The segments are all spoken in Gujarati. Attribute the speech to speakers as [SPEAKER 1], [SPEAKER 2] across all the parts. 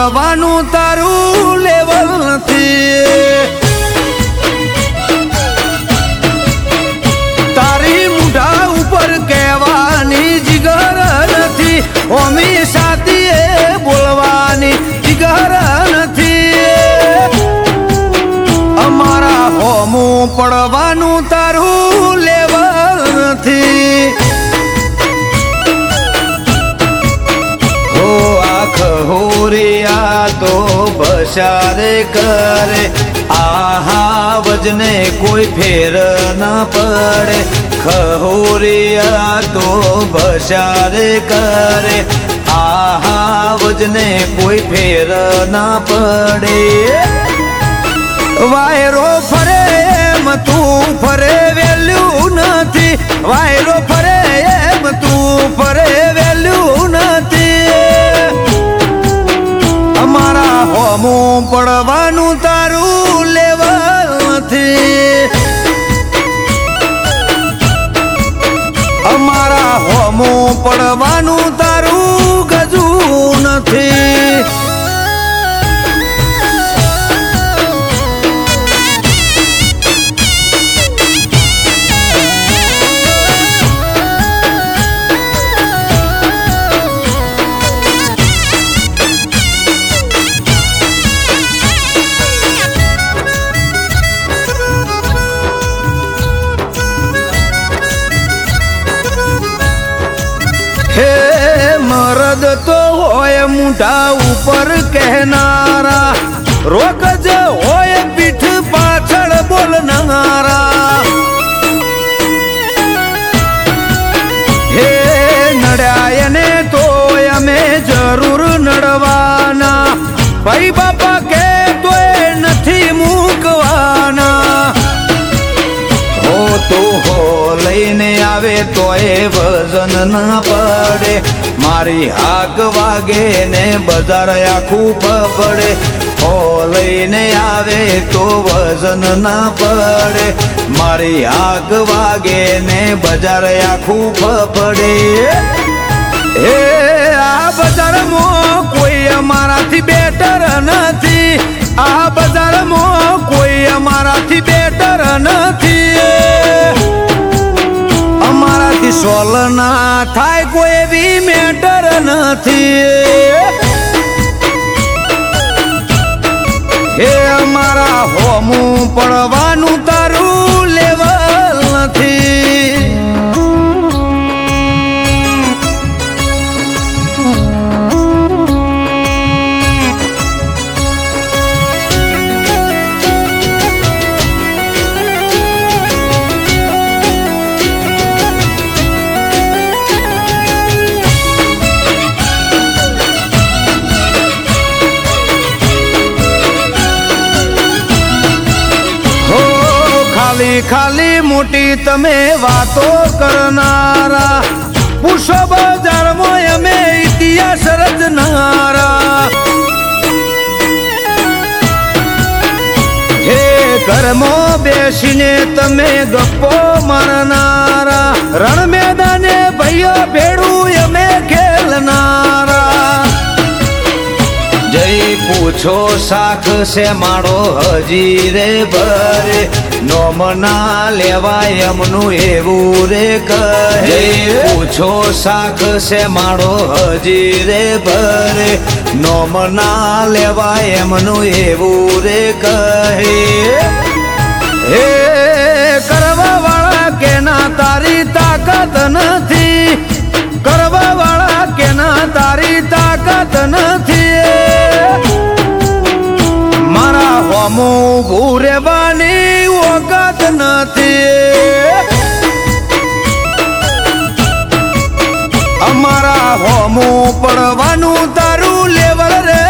[SPEAKER 1] પડવાનું તારું લેવલ નથી તારી મુઢા ઉપર કહેવાની જીગર નથી ઓમી સાથીએ બોલવાની જીગર નથી અમારા હોમું પડવાનું તારું લેવલ નથી હોરિયા તો બશારે કરે આહા વજને કોઈ ફેર ન પડે ખહોરિયા તો બશારે કરે આહા વજને કોઈ ફેર ન પડે વાયરો ફરે એમ તું ફરે વેલ્યુ નથી વાયરો ફરે એમ તું ફરે વેલ્યુ નથી અમારા હોમું પડવાનું તારું લેવલ નથી અમારા હોમું પડવાનું તારું ગજું નથી મરદ તો હોય મુઠા ઉપર કહેનારા રોક જ હોય પીઠ પાછળ બોલનારા હે નડ્યા ને તો અમે જરૂર નડવાના ભાઈ બાપા કે તોય નથી મૂકવાના તો હો લઈને આવે તો એ વજન ના પડે મારી હાક વાગે ને બજાર આખું પડે હો લઈને આવે તો વજન ના પડે મારી હાક વાગે ને બજાર આખું પડે એ આ બજારમાં કોઈ અમારાથી બેટર નથી આ બજારમાં કોઈ અમારાથી બેટર નથી અમારાથી સોલ ના થાય કોઈ એવી મેટર નથી હે અમારા હોમું પડવાનું તારું લેવલ નથી ખાલી મોટી તમે વાતો કરનારા પૂછો બજારમાં અમે ઇતિહાસ રચનારા હે ઘરમાં બેસીને તમે ગપ્પો મારનારા રણ મેદાને ભાઈઓ ભેડું અમે ખેલનારા જય પૂછો શાખ છે મારો હજી રે ભરે નોમના લેવાય એમનું એવું રે કહે પૂછો શાખ છે મારો હજી રે ભરે નોમના લેવાય એમનું એવું રે કહે હે કરવા વાળા કેના તારી તાકાત નથી કરવા વાળા કેના તારી તાકાત નથી મારા હોમું ભૂરેવાની ઓકાત નથી અમારા હોમું પડવાનું તારું લેવલ રે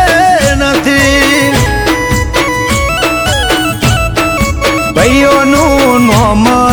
[SPEAKER 1] ભાઈઓનું નોમ